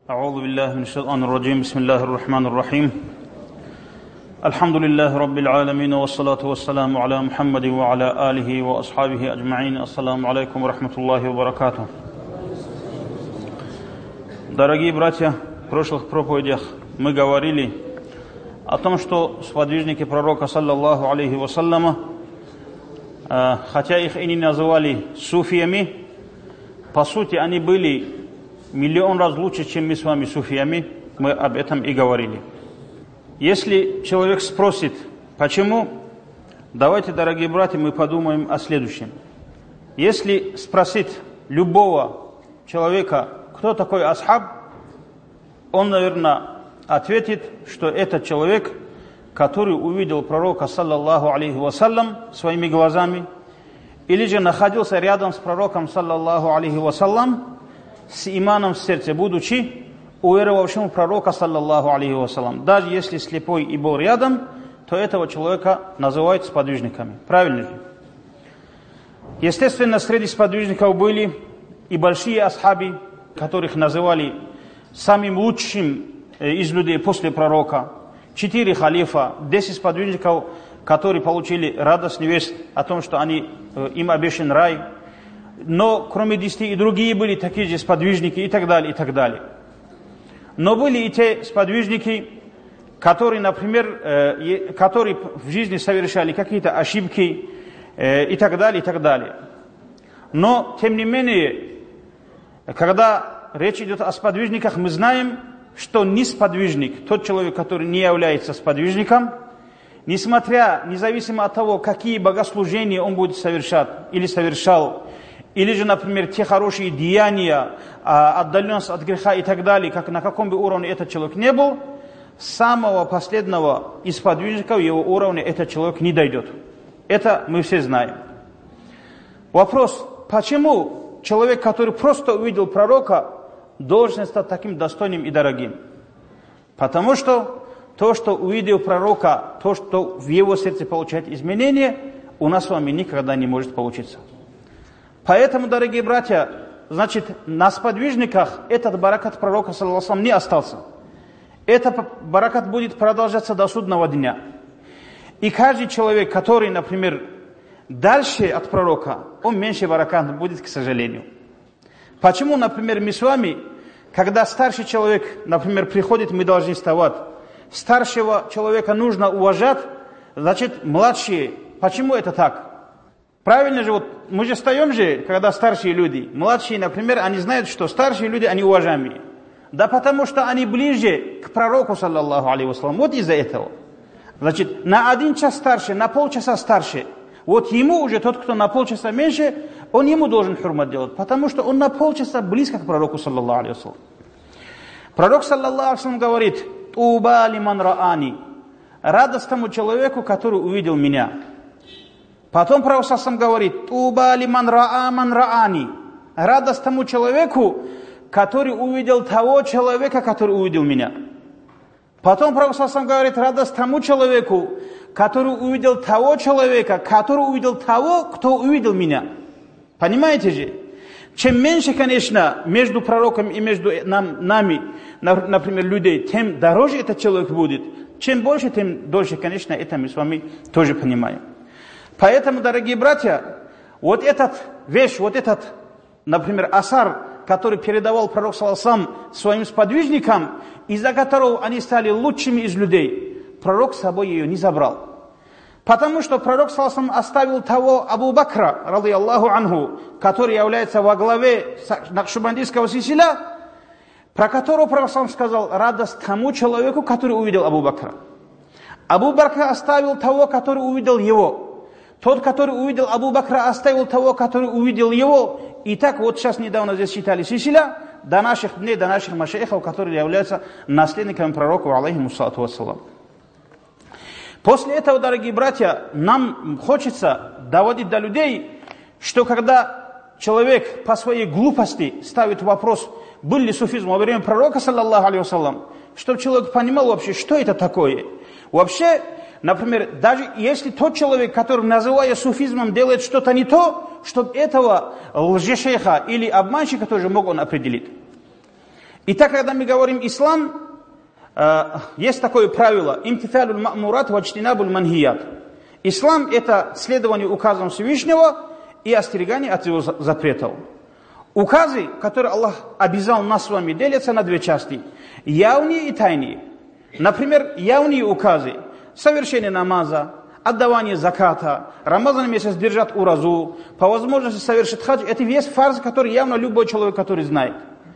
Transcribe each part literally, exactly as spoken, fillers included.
أعوذ بالله من الشيطان الرجيم بسم الله الرحمن الرحيم الحمد لله رب العالمين والصلاة والسلام على محمد وعلى آله وأصحابه أجمعين. Ассаламу алейкум ва рахматуллахи ва баракатух. Дорогие братья, в прошлых проповедях мы говорили о том, что сподвижники пророка, саллаллаху алейхи вассаляма, хотя их и не называли суфиями, по сути они были миллион раз лучше, чем мы с вами суфиями, мы об этом и говорили. Если человек спросит, почему, давайте, дорогие братья, мы подумаем о следующем. Если спросить любого человека, кто такой асхаб, он, наверное, ответит, что это человек, который увидел пророка, саллаллаху алейхи вассалям, своими глазами, или же находился рядом с пророком, саллаллаху алейхи вассалям, с иманом в сердце, будучи уверовавшим в пророка, саллаллаху алейхи вассалям. Даже если слепой и был рядом, то этого человека называют сподвижниками. Правильно же? Естественно, среди сподвижников были и большие асхаби, которых называли самым лучшим из людей после пророка. Четыре халифа, десять сподвижников, которые получили радостную весть о том, что они, им обещан рай. Но кроме десяти и другие были такие же сподвижники и так далее, и так далее. Но были и те сподвижники, которые, например, которые в жизни совершали какие-то ошибки и так далее, и так далее. Но, тем не менее, когда речь идет о сподвижниках, мы знаем, что не сподвижник, тот человек, который не является сподвижником, несмотря, независимо от того, какие богослужения он будет совершать или совершал, или же, например, те хорошие деяния, отдаленность от греха и так далее, как, на каком бы уровне этот человек не был, самого последнего из сподвижников его уровня этот человек не дойдет. Это мы все знаем. Вопрос, почему человек, который просто увидел пророка, должен стать таким достойным и дорогим? Потому что то, что увидел пророка, то, что в его сердце получает изменения, у нас с вами никогда не может получиться. Поэтому, дорогие братья, значит, на сподвижниках этот баракат пророка, саллаллаху алейхи ва саллям, не остался. Этот баракат будет продолжаться до судного дня. И каждый человек, который, например, дальше от пророка, он меньше баракат будет, к сожалению. Почему, например, мы с вами, когда старший человек, например, приходит, мы должны вставать. Старшего человека нужно уважать, значит, младшие. Почему это так? Правильно же, вот мы же встаем же, когда старшие люди, младшие, например, они знают, что старшие люди, они уважаемые. Да потому что они ближе к пророку, саллаллаху алейхи вассалям. Вот из-за этого. Значит, на один час старше, на полчаса старше. Вот ему уже, тот, кто на полчаса меньше, он ему должен хурмат делать, потому что он на полчаса близко к пророку, саллаллаху алейхи вассалям. Пророк, саллаллаху алейхи вассалям, говорит: «Туба лиман раани». Радость тому человеку, который увидел меня. Потом пророк сам говорит: «Туба лиман раа ман раани». Радость тому человеку, который увидел того человека, который увидел меня. Потом пророк сам говорит: радость тому человеку, который увидел того человека, который увидел того, кто увидел меня. Понимаете же? Чем меньше, конечно, между пророком и между нам, нами, например, людей, тем дороже этот человек будет. Чем больше, тем дольше, конечно, это мы с вами тоже понимаем. Поэтому, дорогие братья, вот этот вещь, вот этот, например, асар, который передавал пророк, саллаллаху алейхи ва саллям, своим сподвижникам, из-за которого они стали лучшими из людей, пророк с собой ее не забрал. Потому что пророк, саллаллаху алейхи ва саллям, оставил того Абу Бакра, радийаллаху анху, который является во главе накшбандийского силсиля, про которого пророк, саллаллаху алейхи ва саллям, сказал: радость тому человеку, который увидел Абу Бакра. Абу Бакра оставил того, который увидел его. Тот, который увидел Абу Бакра, оставил того, который увидел его. И так вот сейчас недавно здесь читали силсиля до наших дней, до наших машайхов, которые являются наследниками пророка, алейхимуссалату вассалам. После этого, дорогие братья, нам хочется доводить до людей, что когда человек по своей глупости ставит вопрос, был ли суфизм во время пророка, саллаллаху алейхи вассалям, чтобы человек понимал вообще, что это такое. Вообще, например, даже если тот человек, который, называя суфизмом, делает что-то не то, чтобы этого лжешейха или обманщика тоже мог он определить. Итак, когда мы говорим ислам, э, есть такое правило: имтиталюль ма'мурат ва джтинабуль манхият. Ислам – это следование указам Всевышнего и остерегание от его запретов. Указы, которые Аллах обязал нас с вами, делятся на две части: явные и тайные. Например, явные указы – совершение намаза, отдавание заката, Рамазан месяц держать уразу, по возможности совершить хадж – это весь фарз, который явно любой человек, который знает.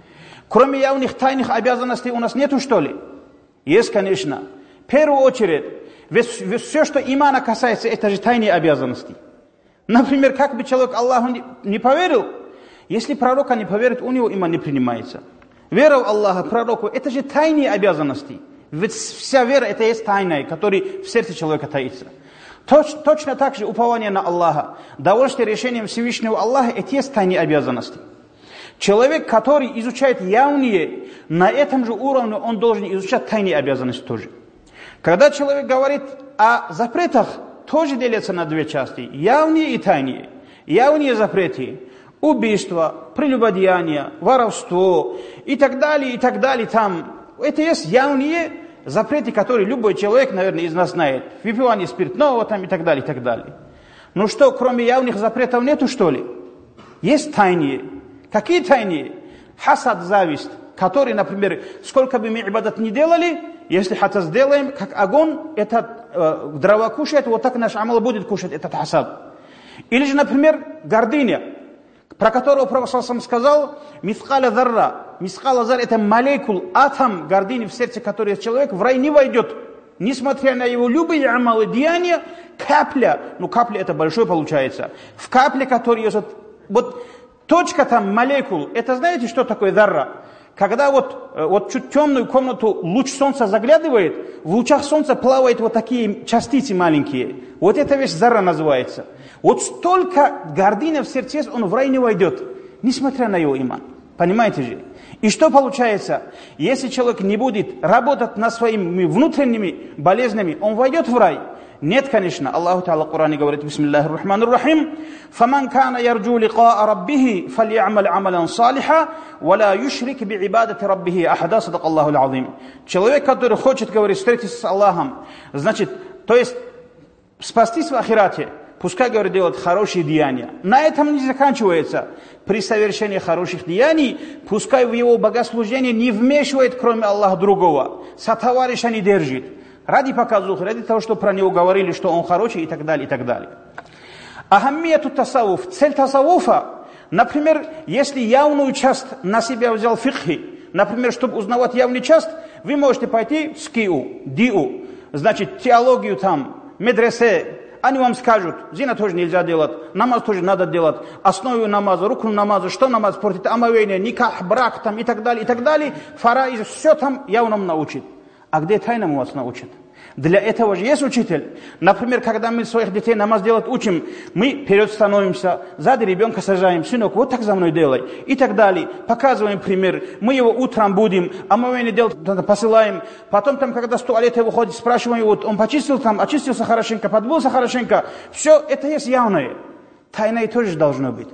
Кроме явных тайных обязанностей у нас нету, что ли? Есть, конечно. В первую очередь, ведь, ведь все, что имана касается, это же тайные обязанности. Например, как бы человек Аллаху не, не поверил, если пророка не поверит, у него иман не принимается. Вера в Аллаха, пророку – это же тайные обязанности. Ведь вся вера – это есть тайная, которая в сердце человека таится. Точ, точно так же упование на Аллаха, довольствие решением Всевышнего Аллаха – это есть тайные обязанности. Человек, который изучает явные, на этом же уровне он должен изучать тайные обязанности тоже. Когда человек говорит о запретах, тоже делятся на две части: явные и тайные. Явные запреты – убийство, прелюбодеяние, воровство и так далее, и так далее. Там. Это есть явные запреты, которые любой человек, наверное, из нас знает. Выпивание спиртного там, и так далее, и так далее. Ну что, кроме явных запретов нету, что ли? Есть тайные. Какие тайные? Хасад, зависть, который, например, сколько бы мы ибадат не делали, если хасад сделаем, как огонь, этот э, дрова кушает, вот так наш амал будет кушать этот хасад. Или же, например, гордыня, про которого Пророк сам сказал: мискаля зарра. Мискаля зарра – это молекул, атом гордыни в сердце, который человек в рай не войдет. Несмотря на его любые амалы, деяния, капля, ну капля это большое получается, в капле, которая есть, вот, вот точка там, молекул, это знаете, что такое зарра? Когда вот, вот чуть темную комнату луч солнца заглядывает, в лучах солнца плавают вот такие частицы маленькие. Вот эта вещь зарра называется. Вот столько гордыни в сердце есть, он в рай не войдет, несмотря на его иман. Понимаете же? И что получается? Если человек не будет работать над своими внутренними болезнями, он войдет в рай? Нет, конечно. Аллах Та'ala в Коране говорит: бисмиллахир рахманир рахим, фаман кана ярджу ликаа раббихи фальямал амалан салиха вала юшрик биибадати раббихи ахада. Садак Аллаху аль-азим. Человек, который хочет, говорит, встретиться с Аллахом, значит, то есть спастись в ахирате, пускай, говорит, делает хорошие деяния. На этом не заканчивается. При совершении хороших деяний, пускай в его богослужение не вмешивает, кроме Аллаха, другого. Сотоварища не держит. Ради показухи, ради того, что про него говорили, что он хороший, и так далее, и так далее. Ахаммияту тасавуф. Цель тасавуфа, например, если явную часть на себя взял фикхи, например, чтобы узнавать явную часть, вы можете пойти в скиу, диу, значит, теологию там, медресе. Они вам скажут: зина тоже нельзя делать, намаз тоже надо делать, основу намаза, рукну намаза, что намаз портит, омовение, никах, брак там и так далее, и так далее. Фараиз, все там явно научит. А где тайному вас научат? Для этого же есть учитель. Например, когда мы своих детей намаз делать учим, мы вперед становимся, сзади ребенка сажаем: сынок, вот так за мной делай, и так далее. Показываем пример. Мы его утром будем, омовение делать, посылаем. Потом там, когда с туалета выходит, спрашиваем: вот он почистил там, очистился хорошенько, подмылся хорошенько. Все это есть явное. Тайное тоже должно быть.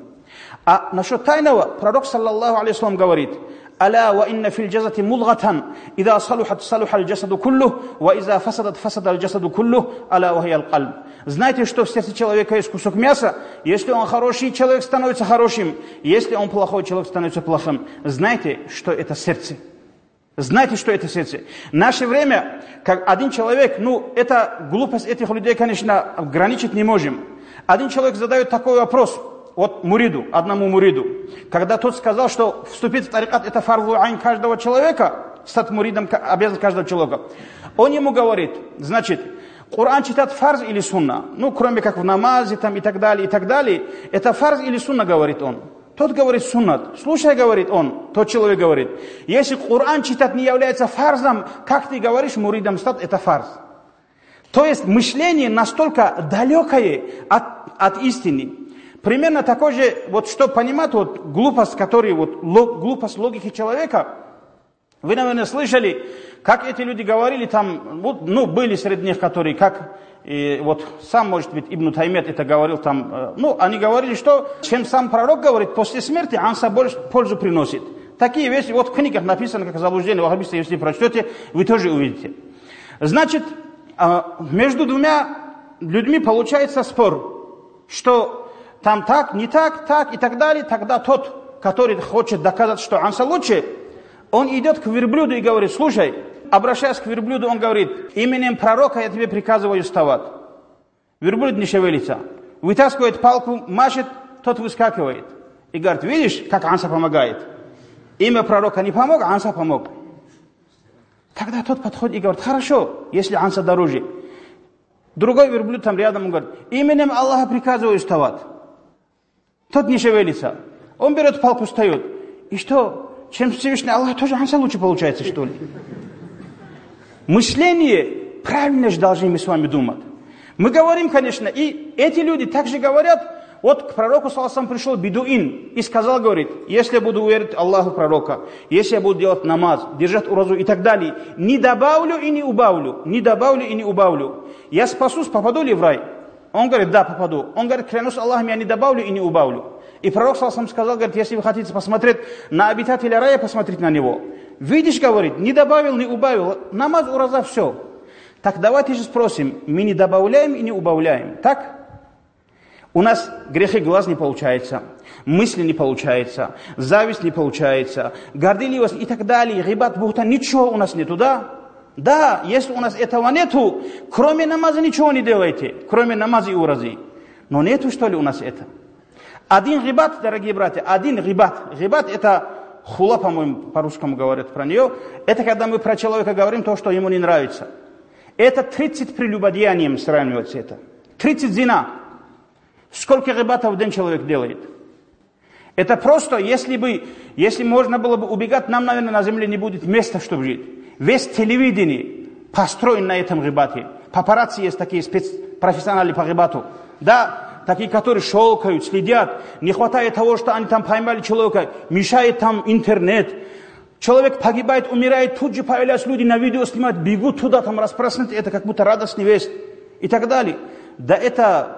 А насчет тайного, пророк, саллаллаху алейхи вассалям, говорит: ألا وإن في الجسد مضغة إذا صلحت صلح الجسد كله وإذا فسدت فسد الجسد كله ألا وهي القلب. Знаете, что в сердце человека есть кусок мяса? Если он хороший, человек становится хорошим. Если он плохой, человек становится плохим. Знаете, что это сердце? Знаете, что это сердце? В наше время, как один человек, ну, это глупость этих людей, конечно, ограничить не можем. Один человек задает такой вопрос. Вот муриду, одному муриду, когда тот сказал, что вступить в тарикат это фарзу айн каждого человека, стать муридом обязан каждого человека, он ему говорит: значит, Коран читать фарз или сунна? Ну, кроме как в намазе там и так далее, и так далее, это фарз или сунна, говорит он. Тот говорит: суннат. Слушай, говорит он, тот человек говорит: если Коран читать не является фарзом, как ты говоришь, муридом стать это фарз. То есть мышление настолько далекое от, от истины. Примерно такой же, вот что понимать, вот глупость, который, вот лог, глупость логики человека. Вы, наверное, слышали, как эти люди говорили там, вот, ну, были среди них, которые, как, и, вот, сам, может быть, Ибн Таймият это говорил там, э, ну, они говорили, что, чем сам пророк говорит, после смерти, он собой пользу приносит. Такие вещи, вот в книгах написано, как заблуждение ваххабистов, если прочтете, вы тоже увидите. Значит, между двумя людьми получается спор, что там так, не так, так и так далее. Тогда тот, который хочет доказать, что Анса лучше, он идет к верблюду и говорит: слушай, обращаясь к верблюду, он говорит: именем пророка я тебе приказываю вставать. Верблюд не шевелится. Вытаскивает палку, машет, тот выскакивает. И говорит: видишь, как Анса помогает? Имя пророка не помог, а Анса помог. Тогда тот подходит и говорит: хорошо, если Анса дороже. Другой верблюд там рядом, он говорит: именем Аллаха приказываю вставать. Тот не шевелится. Он берет палку, встает. И что, чем Всевышний Аллах тоже Анса лучше получается, что ли? Мышление, правильно же должны мы с вами думать. Мы говорим, конечно, и эти люди также говорят. Вот к пророку, саллаллаху алейхи ва саллям, пришел бедуин и сказал, говорит: если я буду верить Аллаху пророка, если я буду делать намаз, держать уразу и так далее, не добавлю и не убавлю, не добавлю и не убавлю, я спасусь, попаду ли в рай? Он говорит: да, попаду. Он говорит: клянусь Аллахом, я не добавлю и не убавлю. И пророк, саллаллаху алейхи ва саллям, сказал, говорит: если вы хотите посмотреть на обитателя рая, посмотрите на него. Видишь, говорит, не добавил, не убавил, намаз, ураза, все. Так давайте же спросим, мы не добавляем и не убавляем, так? У нас грехи глаз не получается, мысли не получается, зависть не получается, горделивость и так далее, гибат, бухта, ничего у нас нету, да? Да, если у нас этого нету, кроме намаза ничего не делайте, кроме намаза и уразы. Но нету, что ли, у нас это? Один гибат, дорогие братья, один гибат. Гибат это хула, по-моему, по-русскому говорят про нее. Это когда мы про человека говорим то, что ему не нравится. Это тридцать прелюбодеянием сравнивается это. тридцать зина. Сколько гибатов в день человек делает? Это просто, если бы, если можно было бы убегать, нам, наверное, на земле не будет места, чтобы жить. Весь телевидение построен на этом гибате. Папарацци есть такие спецпрофессионалы по гибату. Да, такие, которые шелкают, следят. Не хватает того, что они там поймали человека, мешает там интернет. Человек погибает, умирает, тут же появляются люди на видео снимают, бегут туда, там распространяют, это как будто радостный весть и так далее. Да это...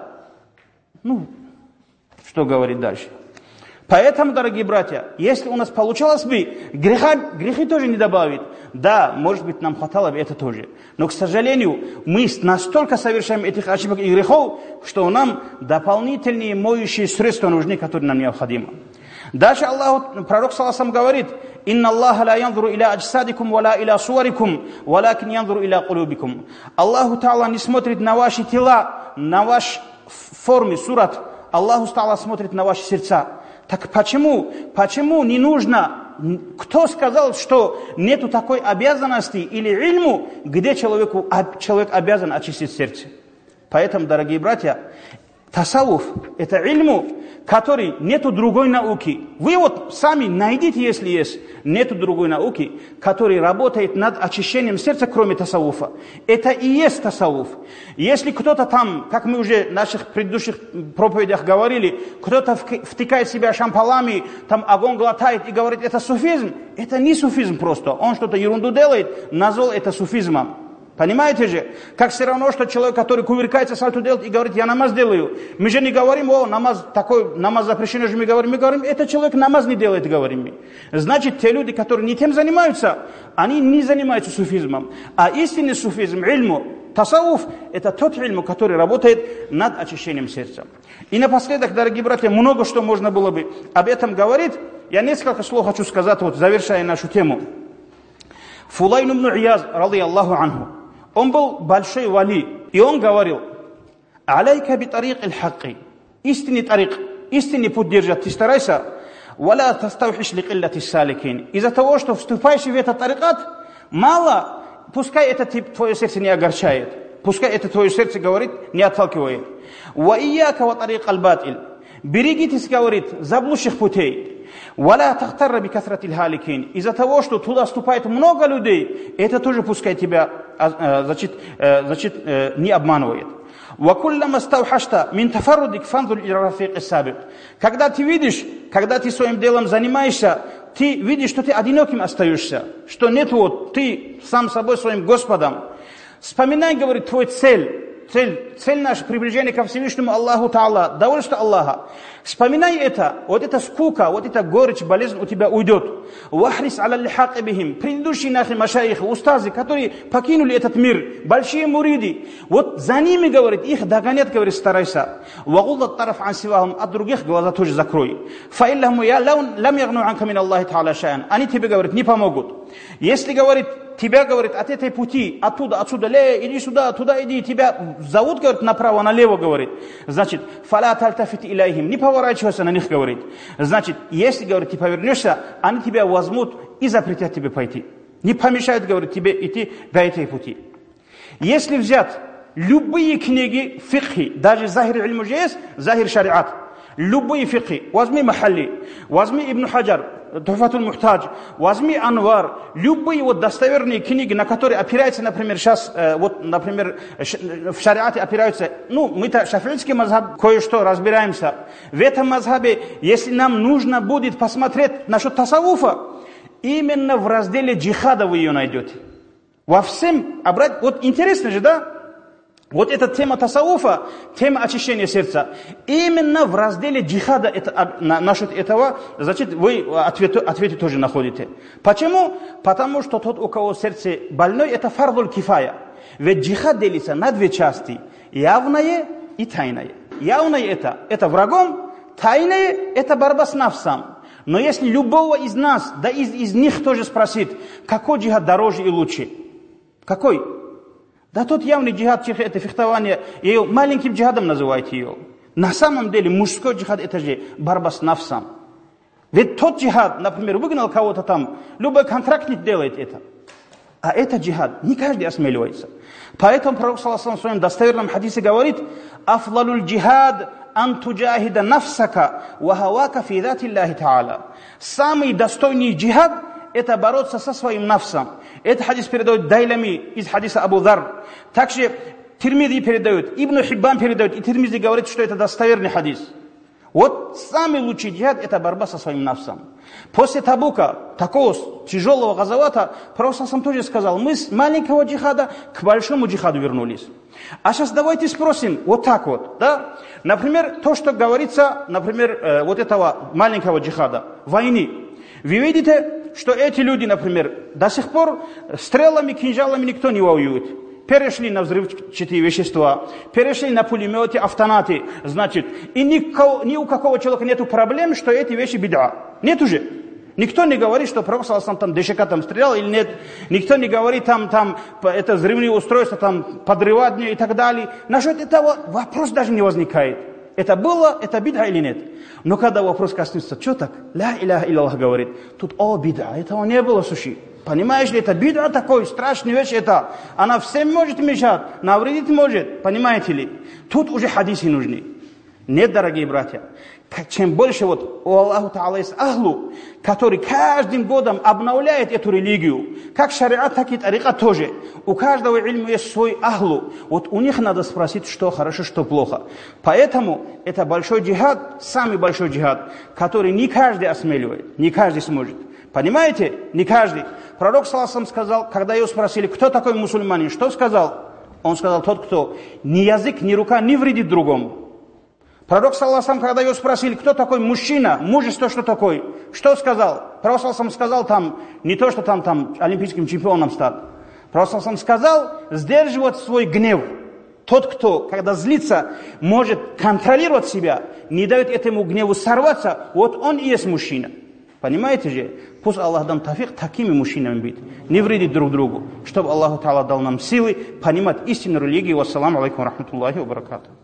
Ну, что говорить дальше? Поэтому, дорогие братья, если у нас получалось бы, греха, грехи тоже не добавить. Да, может быть, нам хватало бы это тоже. Но, к сожалению, мы настолько совершаем этих ошибок и грехов, что нам дополнительные моющие средства нужны, которые нам необходимы. Дальше Аллах, пророк, саллаллаху алейхи ва саллям, говорит: «Инна Аллаха ла янзуру иля аджсадикум, ва ла иля суарикум, валакин янзуру иля кулубикум». Аллаху Та'ала не смотрит на ваши тела, на ваш форме, сурат. Аллаху Та'ала смотрит на ваши сердца. Так почему? Почему не нужно? Кто сказал, что нету такой обязанности или ильму, где человеку, человек обязан очистить сердце? Поэтому, дорогие братья, тасаввуф – это ильму, который нету другой науки. Вы вот сами найдите, если есть, нету другой науки, который работает над очищением сердца, кроме тасаввуфа. Это и есть тасаввуф. Если кто-то там, как мы уже в наших предыдущих проповедях говорили, кто-то втыкает себя шампалами, там огонь глотает и говорит: это суфизм, это не суфизм просто. Он что-то ерунду делает, назвал это суфизмом. Понимаете же? Как все равно, что человек, который кувыркается, сальто делает и говорит: я намаз делаю. Мы же не говорим: о, намаз такой, намаз запрещенный же мы говорим. Мы говорим: этот человек намаз не делает, говорим мы. Значит, те люди, которые не тем занимаются, они не занимаются суфизмом. А истинный суфизм, ильму, тасаввуф, это тот ильм, который работает над очищением сердца. И напоследок, дорогие братья, много что можно было бы об этом говорить. Я несколько слов хочу сказать, вот завершая нашу тему. Фулайн ибн Ияз, ради Аллаху анху, он был большой вали, и он говорил: «Алейка би тарик аль-хакки». Истинный тарик, истинный путь держать, ты старайся. «Валя таставхиш ли киллати саликин». Из-за того, что вступаешь в этот тарикат, мало, пускай это твое сердце не огорчает, пускай это твое сердце, говорит, не отталкивает. «Ва ияка ва тарик аль-батиль». Берегитесь, говорит, заблудших путей. «Валя тахтарра би касрати аль-халикин». Из-за того, что туда вступает много людей, это тоже пускай тебя значит, значит, не обманывает. وَكُلَّمَا اسْتَوْحَشْتَ مِنْ تَفَرُّدِكَ فَانْظُرْ إِلَى رَفِيقِ السَّابِقِ. Когда ты видишь, когда ты своим делом занимаешься, ты видишь, что ты одиноким остаешься, что нет вот, ты сам собой, своим Господом. Вспоминай, говорит, твой цель, цель, цель наше приближение ко Всевышнему Аллаху Та'ала, довольство Аллаха. Вспоминай это, вот эта скука, вот эта горечь, болезнь у тебя уйдет. Вахрис аля лихак бихим. Предыдущие наши машайихи, устазы, которые покинули этот мир, большие муриды, вот за ними, говорит, их догонять, говорит, старайся. Вагулдат тараф ан сивахум, от других глаза тоже закрой. Фаиллахму я лам ягну анка мин Аллахи та'аля шаян. Они тебе, говорит, не помогут. Если, говорит, тебя, говорит, от этой пути, оттуда, отсюда, ле, иди сюда, туда иди, тебя зовут, говорит, направо, налево, говорит. Значит, фаля тальтафит иляйхим, не поворачивайся на них, говорит. Значит, если, говорит, ты повернешься, они тебя возьмут и запретят тебе пойти. Не помешают, говорит, тебе идти по этой пути. Если взять любые книги фикхи, даже захир иль муджиз, захир шариат, любые фикхи, возьми Махалли, возьми Ибн Хаджар, Тухфатуль Мухтадж, возьми Анвар, любые вот достоверные книги, на которые опираются, например, сейчас, э, вот, например, в шариате опираются, ну, мы-то шафиитский мазхаб кое-что разбираемся. В этом мазхабе, если нам нужно будет посмотреть насчет тасаввуфа, именно в разделе джихада вы ее найдете. Во всем, обрать, вот интересно же, да? Вот эта тема тасаввуфа, тема очищения сердца. Именно в разделе джихада это, на, насчет этого, значит, вы ответы, ответы тоже находите. Почему? Потому что тот, у кого сердце больное, это фардуль кифая. Ведь джихад делится на две части. Явное и тайное. Явное это, это врагом, тайное это борьба с нафсом. Но если любого из нас, да из, из них тоже спросит, какой джихад дороже и лучше? Какой? Да тот явный джихад, это фехтование, ее маленьким джихадом называйте ее. На самом деле мужской джихад это же борьба с нафсом. Ведь тот джихад, например, выгнал кого-то там, любой контрактник делает это. А это джихад, не каждый осмеливается. Поэтому пророк саллаллаху алейхи ва саллям в своем достоверном хадисе говорит: «Афлалуль джихад ан туджахида нафсака ва хавака фи зати Аллахи та'аля». Самый достойный джихад – это бороться со своим нафсом. Это хадис передает Дайлами из хадиса Абу Дар. Также Тирмизи передает, Ибн Хиббан передает, и Тирмизи говорит, что это достоверный хадис. Вот самый лучший джихад – это борьба со своим нафсом. После Табука, такого тяжелого газавата, пророк сам тоже сказал: мы с маленького джихада к большому джихаду вернулись. А сейчас давайте спросим, вот так вот, да? Например, то, что говорится, например, э, вот этого маленького джихада, войны. Вы видите, что эти люди, например, до сих пор стрелами, кинжалами никто не воюет. Перешли на взрывчатые вещества, перешли на пулеметы, автоматы, значит, и никого, ни у какого человека нету проблем, что эти вещи беда. Нет уже. Никто не говорит, что пророк саллаллаху алейхи ва саллям там ДШК там стрелял или нет. Никто не говорит, там, там, это взрывные устройства, там, подрывать и так далее. Насчет этого вопрос даже не возникает. Это было, это бид'a или нет? Но когда вопрос коснется, что так? Ля иляха илляллах говорит. Тут, о, бид'a, этого не было, суши. Понимаешь ли, это бид'a такой, страшная вещь это. Она всем может мешать, навредить может. Понимаете ли? Тут уже хадисы нужны. Нет, дорогие братья. Чем больше вот у Аллаху Та'ала есть ахлу, который каждым годом обновляет эту религию, как шариат, так и тарикат тоже. У каждого ильма есть свой ахлу. Вот у них надо спросить, что хорошо, что плохо. Поэтому это большой джихад, самый большой джихад, который не каждый осмеливает, не каждый сможет. Понимаете? Не каждый. Пророк саллаллаху алейхи ва саллям сказал, когда его спросили, кто такой мусульманин, что сказал? Он сказал: тот, кто ни язык, ни рука не вредит другому. Пророк саллаллаху алейхи ва саллям, когда его спросили, кто такой мужчина, мужество что такое, что сказал? Пророк саллаллаху алейхи ва саллям сказал там, не то, что там, там олимпийским чемпионом стать. Пророк саллаллаху алейхи ва саллям сказал, сдерживать свой гнев. Тот, кто, когда злится, может контролировать себя, не дает этому гневу сорваться, вот он и есть мужчина. Понимаете же? Пусть Аллах даст тафик такими мужчинами быть, не вредить друг другу, чтобы Аллах Та'ала дал нам силы понимать истинную религию. Вассаламу алейкум ва рахматуллахи ва баракатуху.